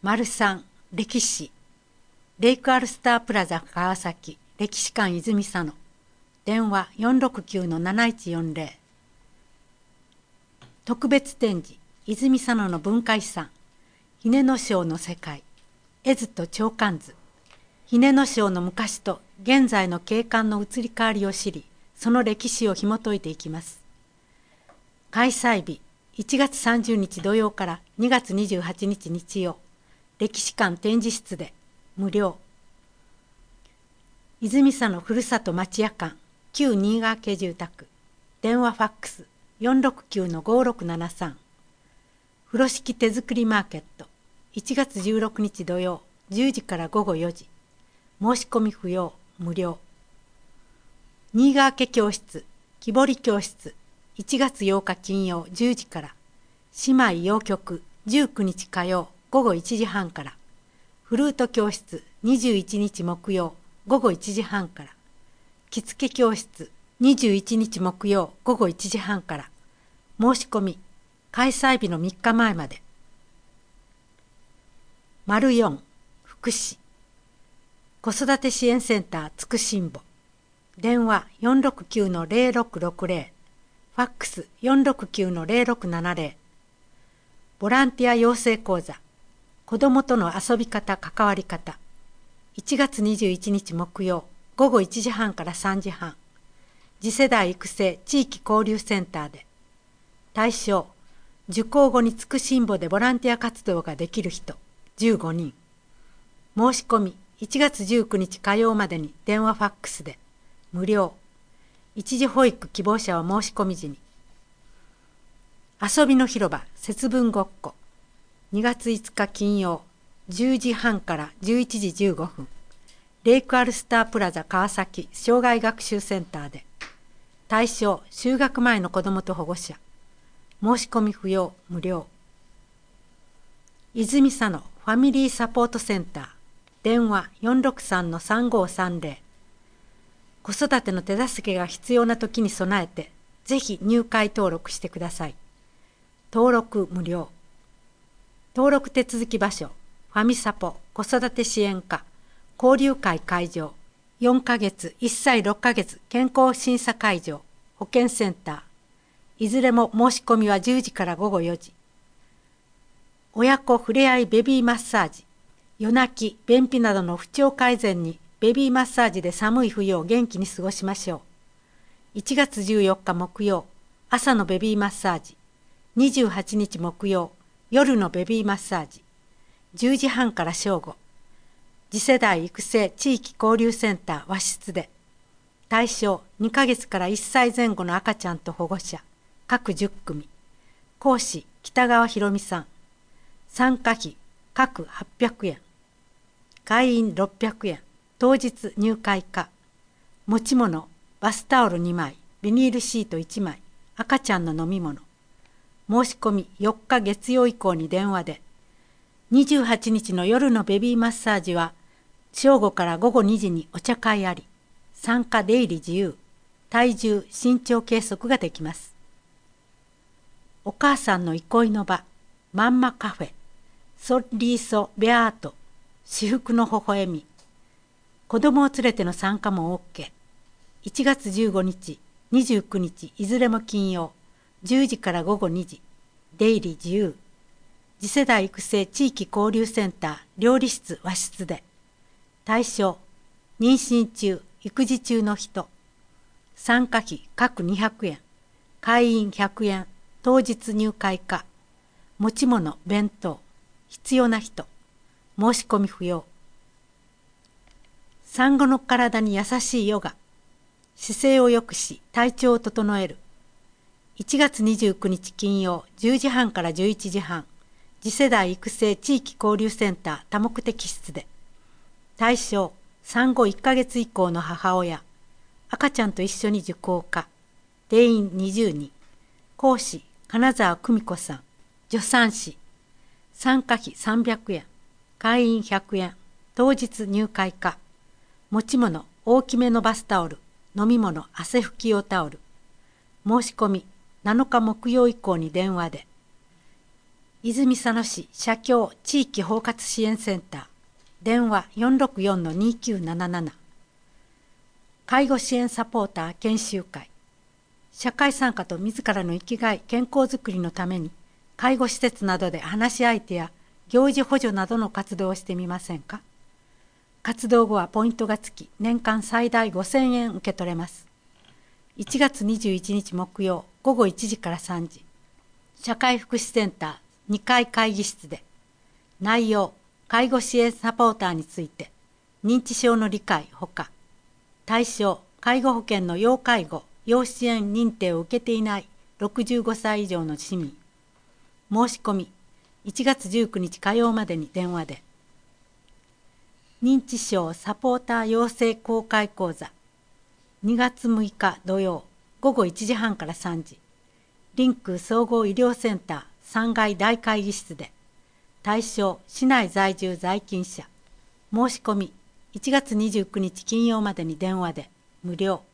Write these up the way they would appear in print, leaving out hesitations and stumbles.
3歴史レイクアルスタープラザ川崎歴史館泉佐野電話 469-7140 特別展示泉佐野の文化遺産ひねの章の世界絵図と鳥観図ひねの章の昔と現在の景観の移り変わりを知りその歴史を紐解いていきます。開催日1月30日土曜から2月28日日曜歴史館展示室で無料。泉佐野ふるさと町屋館旧新川家住宅電話ファックス 469-5673 風呂敷手作りマーケット1月16日土曜10時から午後4時申し込み不要無料。新川家教室木彫り教室1月8日金曜10時から姉妹洋曲19日火曜午後1時半からフルート教室21日木曜午後1時半から着付け教室21日木曜午後1時半から申し込み開催日の3日前まで。4福祉子育て支援センターつくしんぼ電話 469-0660 ファックス 469-0670 ボランティア養成講座子どもとの遊び方関わり方1月21日木曜午後1時半から3時半次世代育成地域交流センターで対象受講後につくしんぼでボランティア活動ができる人15人申し込み1月19日火曜までに電話ファックスで無料。一時保育希望者は申し込み時に。遊びの広場節分ごっこ2月5日金曜10時半から11時15分レイクアルスタープラザ川崎障害学習センターで対象就学前の子どもと保護者申し込み不要無料。泉佐野ファミリーサポートセンター電話 463-3530 子育ての手助けが必要な時に備えてぜひ入会登録してください。登録無料。登録手続き場所ファミサポ子育て支援課交流会会場4ヶ月1歳6ヶ月健康審査会場保健センターいずれも申し込みは10時から午後4時。親子ふれあいベビーマッサージ夜泣き便秘などの不調改善にベビーマッサージで寒い冬を元気に過ごしましょう。1月14日木曜朝のベビーマッサージ28日木曜夜のベビーマッサージ10時半から正午次世代育成地域交流センター和室で対象2ヶ月から1歳前後の赤ちゃんと保護者各10組講師北川博美さん参加費各800円会員600円当日入会可持ち物バスタオル2枚ビニールシート1枚赤ちゃんの飲み物申し込み4日月曜以降に電話で28日の夜のベビーマッサージは正午から午後2時にお茶会あり参加出入り自由体重身長計測ができます。お母さんの憩いの場マンマカフェソリーソベアート至福の微笑み子供を連れての参加も OK。 1月15日29日いずれも金曜10時から午後2時出入り自由次世代育成地域交流センター料理室和室で対象妊娠中育児中の人参加費各200円会員100円当日入会可持ち物弁当必要な人申し込み不要。産後の体に優しいヨガ姿勢を良くし体調を整える1月29日金曜10時半から11時半次世代育成地域交流センター多目的室で対象産後1ヶ月以降の母親赤ちゃんと一緒に受講可定員20人講師金沢久美子さん助産師参加費300円会員100円当日入会可持ち物大きめのバスタオル飲み物汗拭き用タオル申し込み7日木曜以降に電話で泉佐野市社協地域包括支援センター、電話464-2977。介護支援サポーター研修会。社会参加と自らの生きがい健康づくりのために介護施設などで話し相手や行事補助などの活動をしてみませんか。活動後はポイントがつき年間最大5000円受け取れます。1月21日木曜午後1時から3時、社会福祉センター2階会議室で。内容、介護支援サポーターについて、認知症の理解ほか、対象、介護保険の要介護、要支援認定を受けていない65歳以上の市民。申し込み、1月19日火曜までに電話で。認知症サポーター養成公開講座、2月6日土曜午後1時半から3時、リンク総合医療センター3階大会議室で。対象、市内在住在勤者。申し込み、1月29日金曜までに電話で。無料。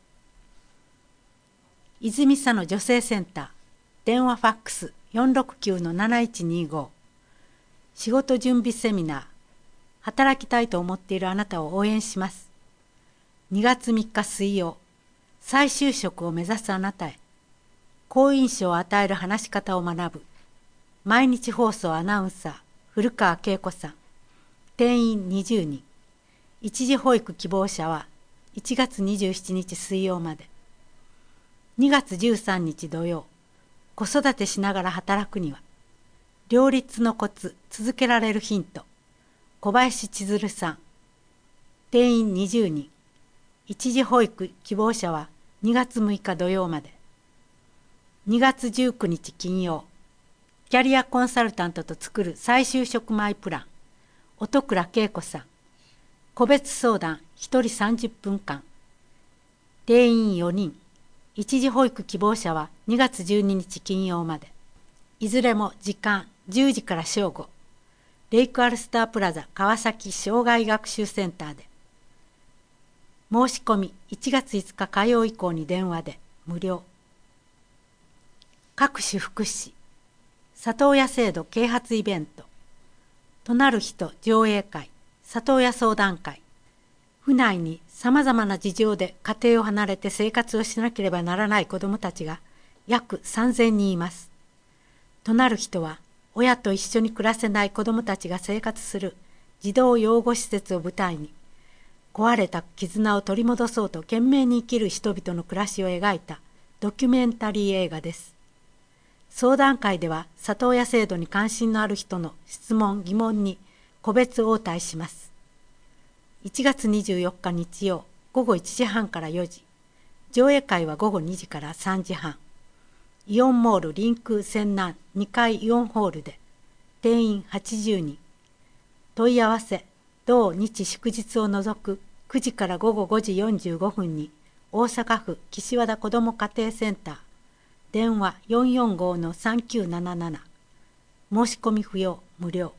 泉佐野女性センター、電話ファックス 469-7125。仕事準備セミナー。働きたいと思っているあなたを応援します。2月3日水曜、再就職を目指すあなたへ。好印象を与える話し方を学ぶ。毎日放送アナウンサー、古川恵子さん。定員20人。一時保育希望者は1月27日水曜まで。2月13日土曜、子育てしながら働くには。両立のコツ、続けられるヒント。小林千鶴さん。定員20人。一時保育希望者は2月6日土曜まで。2月19日金曜、キャリアコンサルタントと作る再就職マイプラン。音倉恵子さん。個別相談1人30分間。定員4人。一時保育希望者は2月12日金曜まで。いずれも時間10時から正午。レイクアルスタープラザ川崎障害学習センターで。申し込み1月5日火曜以降に電話で。無料。各種福祉。里親制度啓発イベント。となる人上映会、里親相談会。府内にさまざまな事情で家庭を離れて生活をしなければならない子どもたちが約3000人います。となる人は、親と一緒に暮らせない子どもたちが生活する児童養護施設を舞台に、壊れた絆を取り戻そうと懸命に生きる人々の暮らしを描いたドキュメンタリー映画です。相談会では里親制度に関心のある人の質問・疑問に個別応対します。1月24日日曜午後1時半から4時、上映会は午後2時から3時半。イオンモールリンク仙南2階イオンホールで。定員80人。問い合わせ、同日祝日を除く9時から午後5時45分に大阪府岸和田子ども家庭センター。電話445-3977。申し込み不要、無料。